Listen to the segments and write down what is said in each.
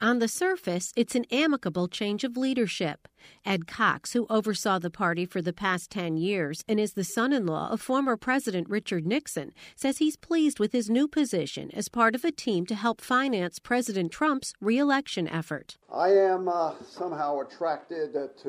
On the surface, it's an amicable change of leadership. Ed Cox, who oversaw the party for the past 10 years and is the son-in-law of former President Richard Nixon, says he's pleased with his new position as part of a team to help finance President Trump's re-election effort. I am somehow attracted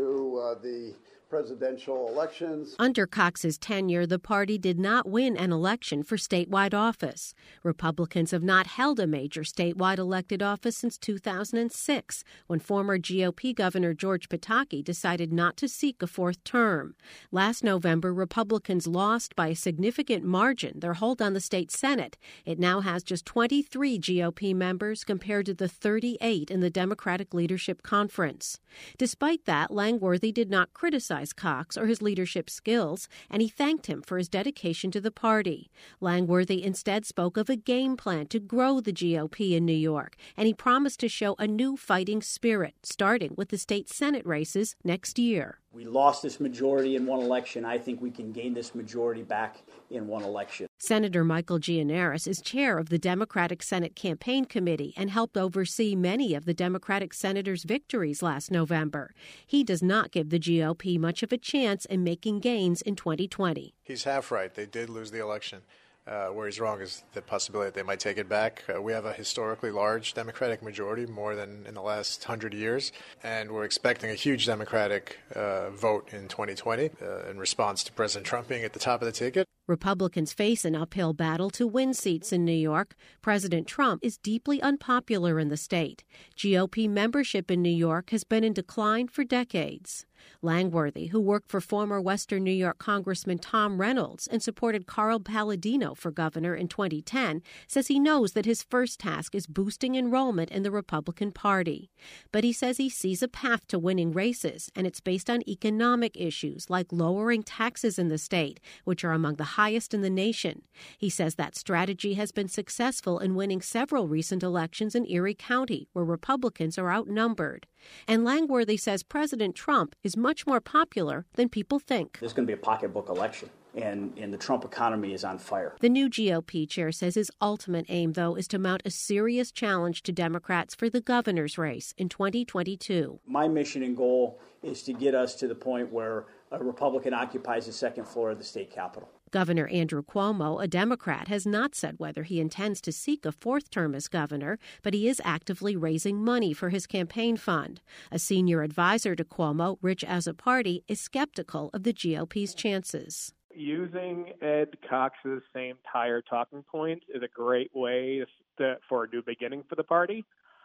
to the presidential elections. Under Cox's tenure, the party did not win an election for statewide office. Republicans have not held a major statewide elected office since 2006, when former GOP Governor George Pataki decided not to seek a fourth term. Last November, Republicans lost by a significant margin their hold on the state Senate. It now has just 23 GOP members compared to the 38 in the Democratic Leadership Conference. Despite that, Langworthy did not criticize Cox or his leadership skills, and he thanked him for his dedication to the party. Langworthy instead spoke of a game plan to grow the GOP in New York, and he promised to show a new fighting spirit, starting with the state Senate races next year. We lost this majority in one election. I think we can gain this majority back in one election. Senator Michael Gianaris is chair of the Democratic Senate Campaign Committee and helped oversee many of the Democratic senators' victories last November. He does not give the GOP much of a chance in making gains in 2020. He's half right. They did lose the election. Where he's wrong is the possibility that they might take it back. We have a historically large Democratic majority, more than in the last 100 years, and we're expecting a huge Democratic vote in 2020 in response to President Trump being at the top of the ticket. Republicans face an uphill battle to win seats in New York. President Trump is deeply unpopular in the state. GOP membership in New York has been in decline for decades. Langworthy, who worked for former Western New York Congressman Tom Reynolds and supported Carl Palladino for governor in 2010, says he knows that his first task is boosting enrollment in the Republican Party. But he says he sees a path to winning races, and it's based on economic issues like lowering taxes in the state, which are among the highest in the nation. He says that strategy has been successful in winning several recent elections in Erie County, where Republicans are outnumbered. And Langworthy says President Trump is much more popular than people think. There's going to be a pocketbook election, and the Trump economy is on fire. The new GOP chair says his ultimate aim, though, is to mount a serious challenge to Democrats for the governor's race in 2022. My mission and goal is to get us to the point where a Republican occupies the second floor of the state capitol. Governor Andrew Cuomo, a Democrat, has not said whether he intends to seek a fourth term as governor, but he is actively raising money for his campaign fund. A senior advisor to Cuomo, Rich Azzopardi, is skeptical of the GOP's chances. Using Ed Cox's same tired talking points is a great way for a new beginning for the party.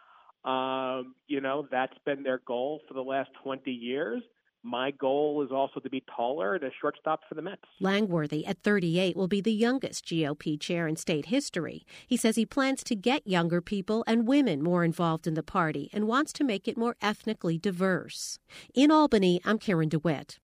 That's been their goal for the last 20 years. My goal is also to be taller and a shortstop for the Mets. Langworthy, at 38, will be the youngest GOP chair in state history. He says he plans to get younger people and women more involved in the party and wants to make it more ethnically diverse. In Albany, I'm Karen DeWitt.